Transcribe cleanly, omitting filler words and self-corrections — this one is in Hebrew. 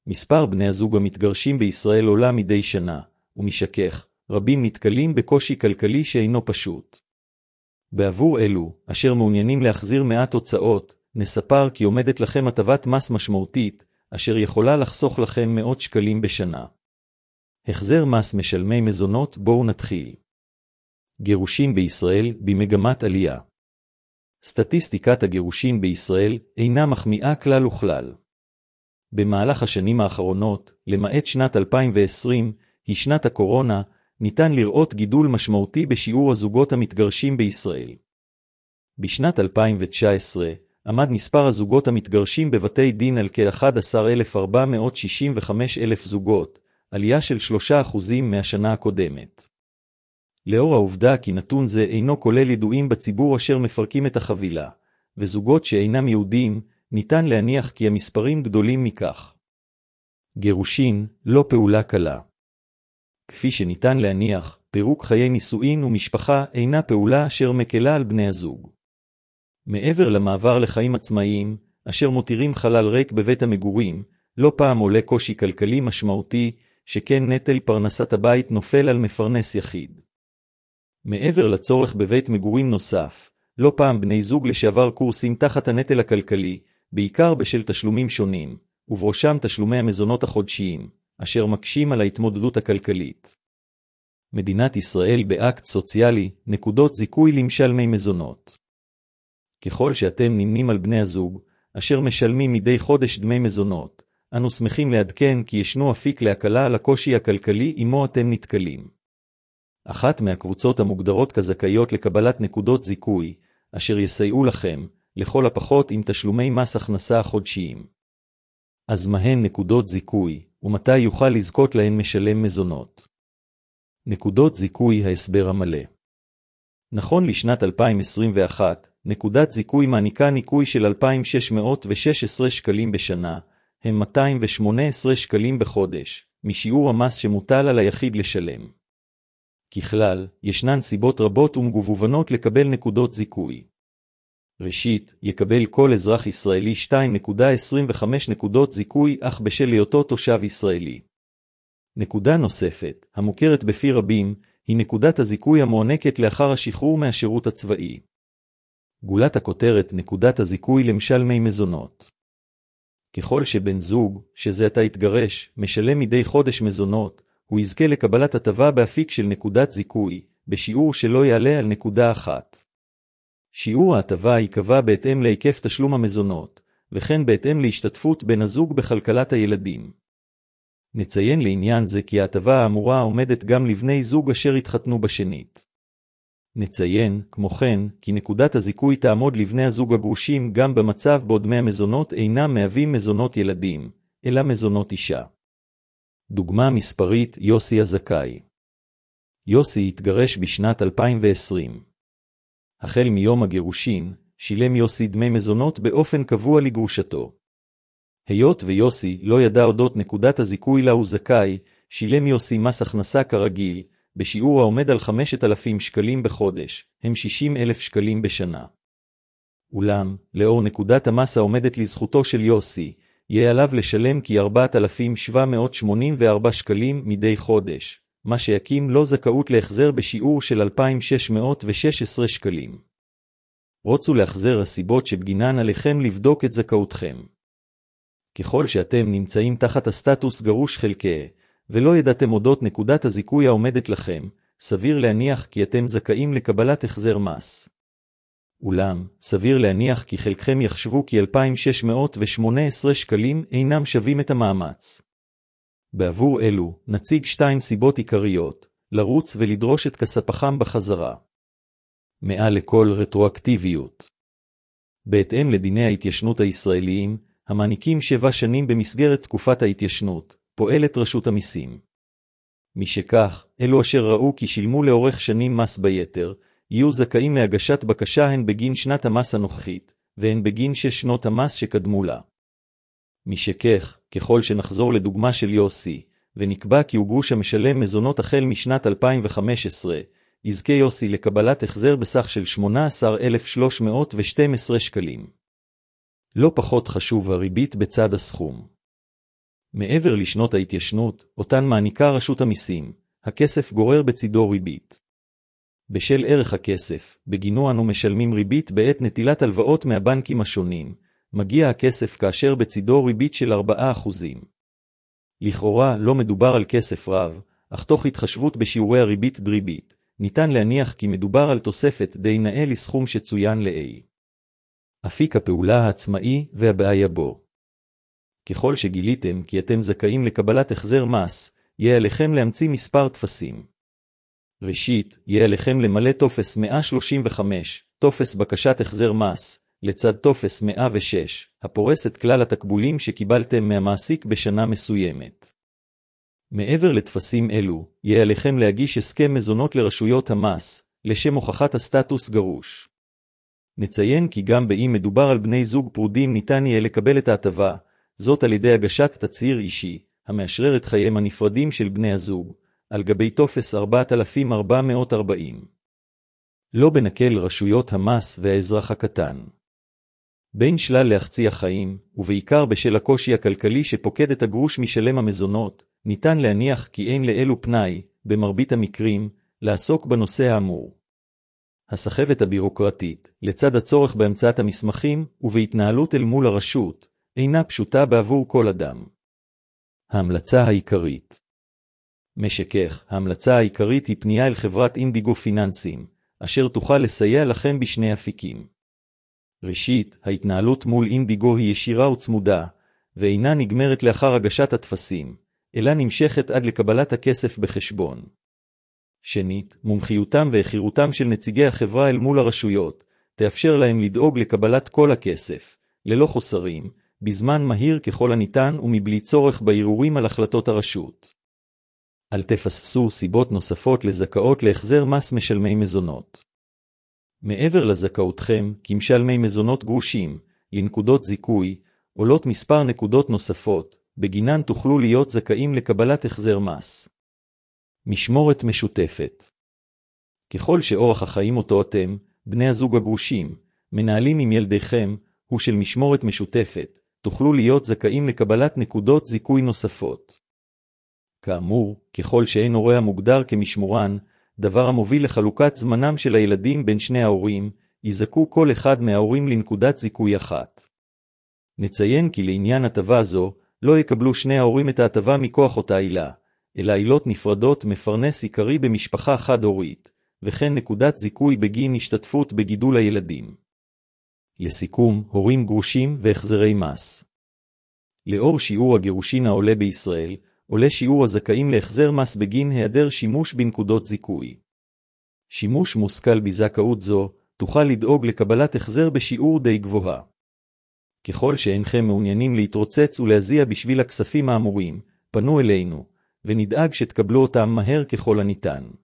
מספר בני הזוג המתגרשים בישראל עולה מדי שנה, ומשכך, רבים נתקלים בקושי כלכלי שאינו פשוט. בעבור אלו, אשר מעוניינים להחזיר מעט הוצאות, נספר כי עומדת לכם הטבת מס משמעותית, אשר יכולה לחסוך לכם מאות שקלים בשנה. החזר מס משלמי מזונות. בואו נתחיל. גירושים בישראל במגמת עלייה. סטטיסטיקת הגירושים בישראל אינה מחמיאה כלל וכלל. במהלך השנים האחרונות, למעט שנת 2020, היא שנת הקורונה, ניתן לראות גידול משמעותי בשיעור הזוגות המתגרשים בישראל. בשנת 2019, עמד מספר הזוגות המתגרשים בבתי דין על כ-11,465,000 זוגות, עלייה של 3% מהשנה הקודמת. לאור העובדה כי נתון זה אינו כולל ידועים בציבור אשר מפרקים את החבילה, וזוגות שאינם יהודים, ניתן להניח כי המספרים גדולים מכך. גירושין, לא פעולה קלה. כפי שניתן להניח, פירוק חיי נישואין ומשפחה אינה פעולה אשר מקלה על בני הזוג. מעבר למעבר לחיים עצמאיים, אשר מותירים חלל ריק בבית המגורים, לא פעם עולה קושי כלכלי משמעותי, שכן נטל פרנסת הבית נופל על מפרנס יחיד. מעבר לצורך בבית מגורים נוסף, לא פעם בני זוג לשעבר קורסים תחת הנטל הכלכלי, בעיקר בשל תשלומים שונים, ובראשם תשלומי המזונות החודשיים, אשר מקשים על ההתמודדות הכלכלית. מדינת ישראל באקט סוציאלי, נקודות זיכוי למשלמי מזונות. ככל שאתם נמנים על בני הזוג, אשר משלמים מדי חודש דמי מזונות, אנו שמחים לעדכן כי ישנו אפיק להקלה על הקושי הכלכלי עמו אתם נתקלים. אחת מהקבוצות המוגדרות כזכאיות לקבלת נקודות זיכוי, אשר יסייעו לכם, לכל הפחות עם תשלומי מס הכנסה החודשיים. אז מהן נקודות זיכוי, ומתי יוכל לזכות להן משלם מזונות? נקודות זיכוי. ההסבר המלא. נכון לשנת 2021, נקודת זיכוי מעניקה ניכוי של 2,616 שקלים בשנה, הם 218 שקלים בחודש, משיעור המס שמוטל על היחיד לשלם. ככלל, ישנן סיבות רבות ומגוונות לקבל נקודות זיכוי. ראשית, יקבל כל אזרח ישראלי 2.25 נקודות זיכוי אך בשל היותו תושב ישראלי. נקודה נוספת, המוכרת בפי רבים, היא נקודת הזיכוי המוענקת לאחר השחרור מהשירות הצבאי. גולת הכותרת נקודת הזיכוי למשלמי מזונות. ככל שבן זוג, שזה עתה התגרש, משלם מדי חודש מזונות, הוא יזכה לקבלת הטבה באפיק של נקודת זיכוי, בשיעור שלא יעלה על נקודה אחת. שיעור ההטבה ייקבע בהתאם להיקף תשלום המזונות, וכן בהתאם להשתתפות בן הזוג בכלכלת הילדים. נציין לעניין זה כי ההטבה האמורה עומדת גם לבני זוג אשר התחתנו בשנית. נציין, כמו כן, כי נקודת הזיכוי תעמוד לבני הזוג הגרושים גם במצב בו דמי המזונות אינם מהווים מזונות ילדים, אלא מזונות אישה. דוגמה מספרית. יוסי הזכאי. יוסי התגרש בשנת 2020. החל מיום הגירושין, שילם יוסי דמי מזונות באופן קבוע לגרושתו. היות ויוסי לא ידע אודות נקודת הזיכוי לה הוא זכאי, שילם יוסי מס הכנסה כרגיל, בשיעור העומד על 5,000 שקלים בחודש, הם 60,000 שקלים בשנה. אולם, לאור נקודת המס העומדת לזכותו של יוסי, יהיה עליו לשלם כ-4,784 שקלים מדי חודש, מה שיקים לו זכאות להחזר בשיעור של 2,616 שקלים. רוצו להחזר הסיבות שבגינן עליכם לבדוק את זכאותכם. ככל שאתם נמצאים תחת הסטטוס גרוש חלקי, ולא ידעתם אודות נקודת הזיכוי העומדת לכם, סביר להניח כי אתם זכאים לקבלת החזר מס. אולם, סביר להניח כי חלקכם יחשבו כי 2,618 שקלים אינם שווים את המאמץ. בעבור אלו, נציג 2 סיבות עיקריות, לרוץ ולדרוש את כספכם בחזרה. מעל לכל רטרואקטיביות. בהתאם לדיני ההתיישנות הישראליים, המעניקים 7 שנים במסגרת תקופת ההתיישנות, פועלת רשות המיסים. משכך, אלו אשר ראו כי שילמו לאורך שנים מס ביתר, יהיו זכאים להגשת בקשה הן בגין שנת המס הנוכחית, והן בגין 6 שנות המס שקדמו לה. משכך, ככל שנחזור לדוגמה של יוסי, ונקבע כי הוא גרוש המשלם מזונות החל משנת 2015, יזכה יוסי לקבלת החזר בסך של 18,312 שקלים. לא פחות חשוב הריבית בצד הסכום. מעבר לשנות ההתיישנות, אותן מעניקה רשות המיסים, הכסף גורר בצידו ריבית. בשל ערך הכסף, בגינו אנו משלמים ריבית בעת נטילת הלוואות מהבנקים השונים, מגיע הכסף כאשר בצידו ריבית של 4%. לכאורה לא מדובר על כסף רב, אך תוך התחשבות בשיעורי הריבית דריבית, ניתן להניח כי מדובר על תוספת די נאה לסכום שצוין לעיל. אפיק הפעולה העצמאי והבעיה בו. ככל שגיליתם כי אתם זכאים לקבלת החזר מס, יהיה עליכם להמציא מספר טפסים. ראשית, יהיה עליכם למלא טופס 135, טופס בקשת החזר מס, לצד טופס 106, הפורס את כלל התקבולים שקיבלתם מהמעסיק בשנה מסוימת. מעבר לטפסים אלו, יהיה עליכם להגיש הסכם מזונות לרשויות המס, לשם הוכחת הסטטוס גרוש. נציין כי גם באם מדובר על בני זוג פרודים ניתן יהיה לקבל את ההטבה, זאת על ידי הגשת תצהיר אישי, המאשרר את חייהם הנפרדים של בני הזוג, על גבי טופס 4440. לא בנקל רשויות המס והאזרח הקטן. בין שלל להחצי החיים, ובעיקר בשל הקושי הכלכלי שפוקד את הגרוש משלם המזונות, ניתן להניח כי אין לאלו פנאי, במרבית המקרים, לעסוק בנושא האמור. הסחבת הבירוקרטית, לצד הצורך בהמצאת המסמכים ובהתנהלות אל מול הרשות, אינה פשוטה בעבור כל אדם. ההמלצה העיקרית. משכך, ההמלצה העיקרית היא פנייה אל חברת אינדיגו פיננסים, אשר תוכל לסייע לכם בשני אפיקים. ראשית, ההתנהלות מול אינדיגו היא ישירה וצמודה, ואינה נגמרת לאחר הגשת הטפסים, אלא נמשכת עד לקבלת הכסף בחשבון. שנית, מומחיותם והחירותם של נציגי החברה אל מול הרשויות, תאפשר להם לדאוג לקבלת כל הכסף, ללא חוסרים, בזמן מהיר ככל הניתן ומבלי צורך בערעורים על החלטות הרשות. אל תפספסו סיבות נוספות לזכאות להחזר מס משלמי מזונות. מעבר לזכאותכם, כמשלמי מזונות גרושים, לנקודות זיכוי, עולות מספר נקודות נוספות, בגינן תוכלו להיות זכאים לקבלת החזר מס. משמורת משותפת. ככל שאורח החיים אותו אתם, בני הזוג הגרושים, מנהלים עם ילדיכם, הוא של משמורת משותפת, תוכלו להיות זכאים לקבלת נקודות זיכוי נוספות. כאמור, ככל שאין הורה המוגדר כמשמורן, דבר המוביל לחלוקת זמנם של הילדים בין שני ההורים, יזכו כל אחד מההורים לנקודת זיכוי אחת. נציין כי לעניין הטבה זו, לא יקבלו שני ההורים את ההטבה מכוח אותה עילה, אלא עילות נפרדות מפרנס עיקרי במשפחה חד-הורית, וכן נקודת זיכוי בגין השתתפות בגידול הילדים. לסיכום, הורים גרושים והחזרי מס. לאור שיעור הגירושין העולה בישראל, עולה שיעור הזכאים להחזר מס בגין היעדר שימוש בנקודות זיכוי. שימוש מושכל בזכאות זו, תוכל לדאוג לקבלת החזר בשיעור די גבוהה. ככל שאינכם מעוניינים להתרוצץ ולהזיע בשביל הכספים האמורים, פנו אלינו, ונדאג שתקבלו אותם מהר ככל הניתן.